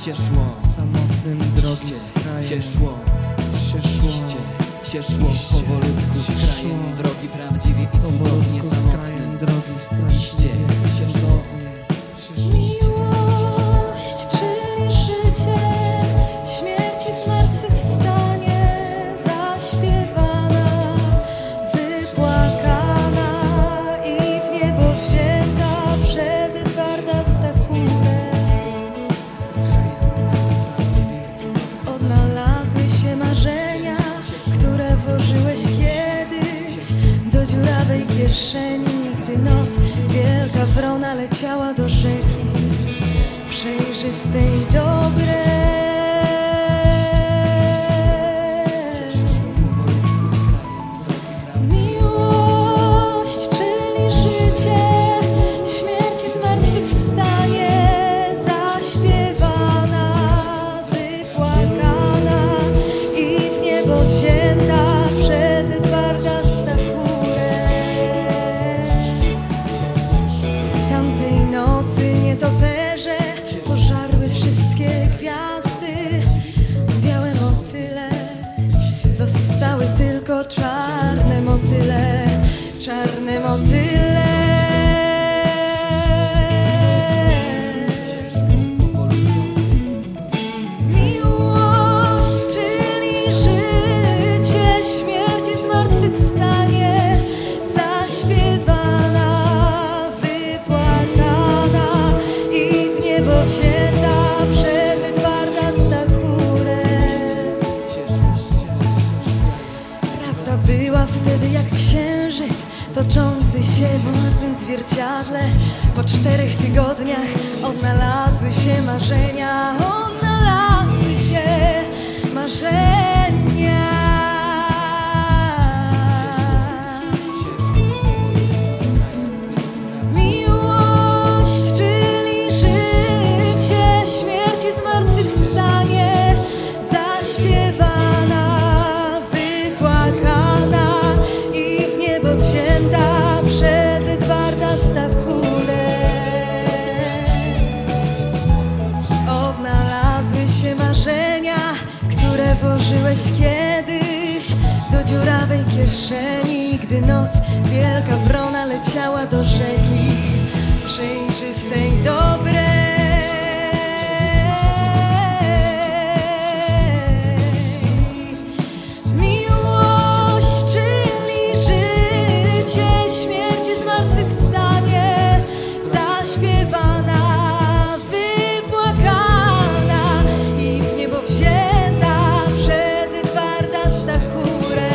się szło, samotnym drogi iście z krajem się szło, iście się szło, powolutku z krajem drogi prawdziwie i cudownie samotnym, iście się szło. Miłość, czyli życie, śmierci zmartwychwstanie, zaśpiewana, wypłakana i w niebo wzięta przez Edwarda Stachurę. Odnalazły się marzenia, które włożyłeś kiedyś do dziurawej kieszeni, gdy noc wielka wrona leciała do rzeki przejrzystej i dobrej. Miłość, czyli życie, śmierci zmartwychwstanie, zaśpiewana, wypłakana i w niebo wzięta przez Edwarda Stachurę. Tamtej nocy nietoperze pożarły wszystkie gwiazdy, białe motyle, zostały tylko czarne motyle, czarne motyle. Miłość, czyli życie, śmierci zmartwychwstanie, zaśpiewana, wypłakana i w niebo wzięta przez Edwarda Stachurę. Prawda była wtedy jak księżyc toczący się w martwym zwierciadle. Po 4 tygodniach odnalazły się marzenia, odnalazły się marzenia. Miłość, czyli życie, śmierci zmartwychwstanie, zaśpiewana, wypłakana i w niebo wzięta przez Edwarda Stachurę. Odnalazły się marzenia, które włożyłeś kiedyś do dziurawej kieszeni, gdy noc wielka wrona leciała do rzeki przejrzystej, dobrej. Miłość, czyli życie, śmierci zmartwychwstanie, zaśpiewana, wypłakana i w niebo wzięta przez Edwarda Stachurę.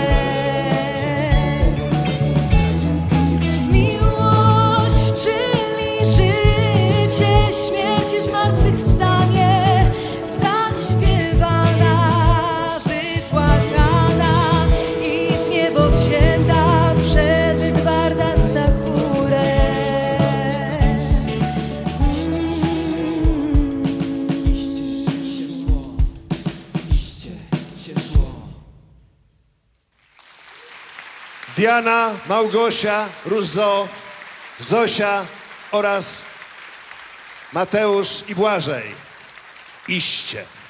Miłość, czyli życie, śmierci zmartwychwstanie, zaśpiewana, wypłakana i w niebo wzięta przez Edwarda Stachurę. Iście się szło, iście się szło. Diana, Małgosia, Różo, Zosia oraz Mateusz i Błażej. Iście.